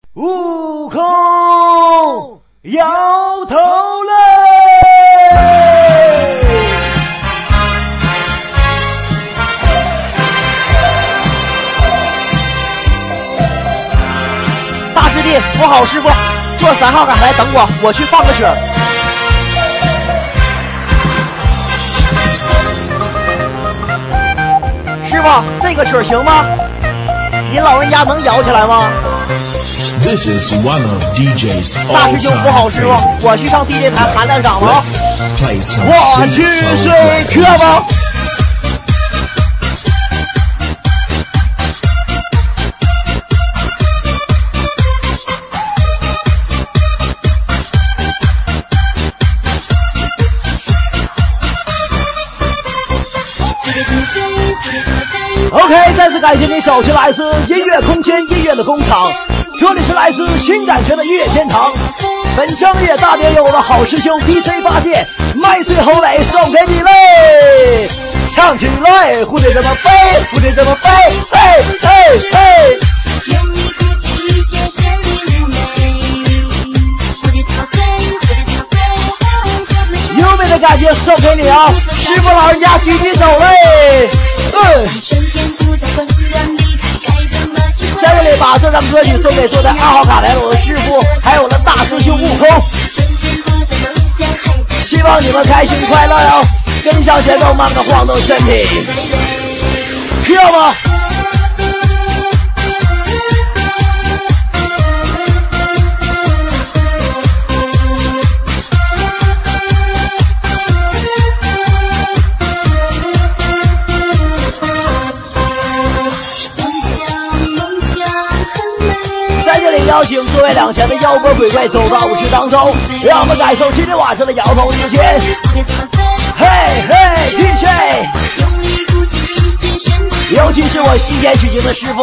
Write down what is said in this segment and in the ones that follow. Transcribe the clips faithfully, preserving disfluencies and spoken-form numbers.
悟空摇头嘞！ 大师弟，我好师傅，坐三号岗台等我，我去放个曲儿。师傅，这个曲儿行吗？您老人家能摇起来吗？ This is one of D J's 大师兄，不好师傅，我去上 D J 台喊两掌了。 我去睡去吧。OK， 再次感谢你走进来自音乐空间音乐的工厂。 这里是来自新感觉的音乐天堂，本正月大典由我的好师兄 D J 八戒麦穗侯磊送给你嘞，唱起来，蝴蝶怎么飞，蝴蝶怎么飞，嘿嘿嘿。 用力鼓起一些旋律妩媚，蝴蝶怎么飞，蝴蝶怎么飞，花怎么追。 优美的感觉送给你啊，师傅老人家举起手嘞，嗯。 春天不再混乱离开，该怎么体会？ 在这里把这张歌曲送给坐在二号卡台的我的师傅，还有我的大师兄悟空。希望你们开心快乐哟！跟上节奏，慢慢的晃动身体，需要吗？ 邀请诸位两千的妖魔鬼怪走到舞池当中，让我们感受今天晚上的摇头之间。嘿嘿 ，D J， 尤其是我西天取经的师傅，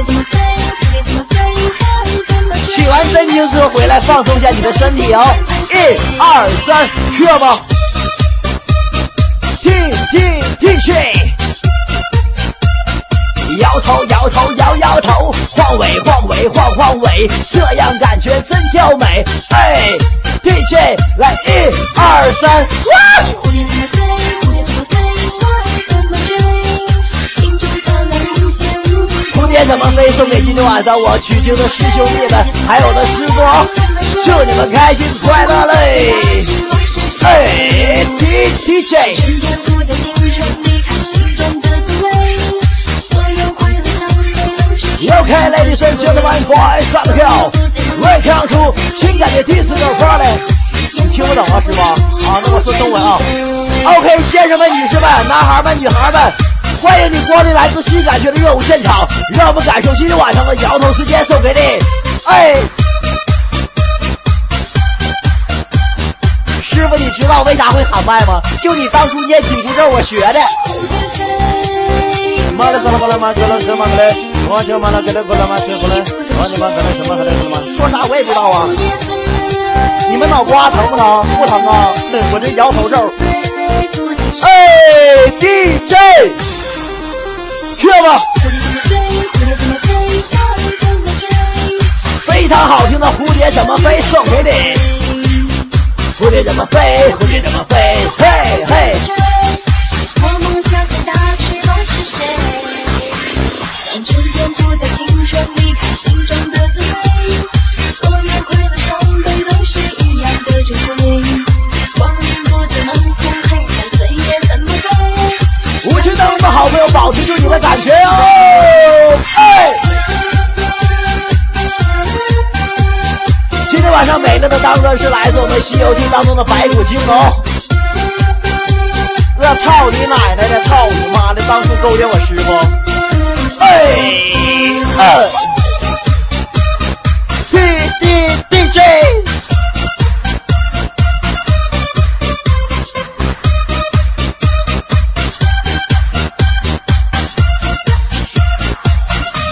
取完真经之后回来放松一下你的身体哦。一二三，去吧 ！T T T J。 摇头摇头摇摇头，晃尾晃尾晃晃尾，这样感觉真叫美。哎 ，D J 来一二三，哇！ 蝴蝶怎么飞，蝴蝶怎么飞，花怎么追，心中灿烂无限无尽。 蝴蝶怎么飞？送给今天晚上我取经的师兄弟们，还有我的师傅，祝你们开心快乐嘞！哎 ，D J。 OK, ladies and gentlemen, boys and girls, welcome to 新感觉第四个 party。听不懂啊，师傅？啊，那我说中文啊。OK， 先生们、女士们、男孩们、女孩们，欢迎你光临来自新感觉的热舞现场，让我们感受今天晚上的摇头时间，送给你。哎，师傅，你知道为啥会喊麦吗？就你当初念紧箍咒，我学的。妈的，说了巴拉妈，哥了什么嘞？ 我就妈的给他过来嘛，吃过来，我你妈给他什么和他什么？说啥我也不知道啊！你们脑瓜疼不疼？不疼啊！我这摇头咒。哎 ，D J， 去吧！非常好听的蝴蝶怎么飞送给你。蝴蝶怎么飞？蝴蝶怎么飞？嘿嘿。 我梦想很大，翅膀是谁？ 让春天不再青春离开心中的滋味，所有快乐伤悲都是一样的珍贵。光阴不再梦想，还在岁月怎么飞？ 舞池当中的好朋友，保持住你的感觉哦！哎，今天晚上美乐的当然是来自我们《西游记》当中的白骨精哦。我操你奶奶的，操你妈的！当初勾引我师傅。 哎，呃 ，D D D J，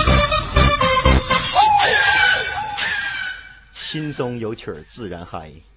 心中有曲儿自然嗨。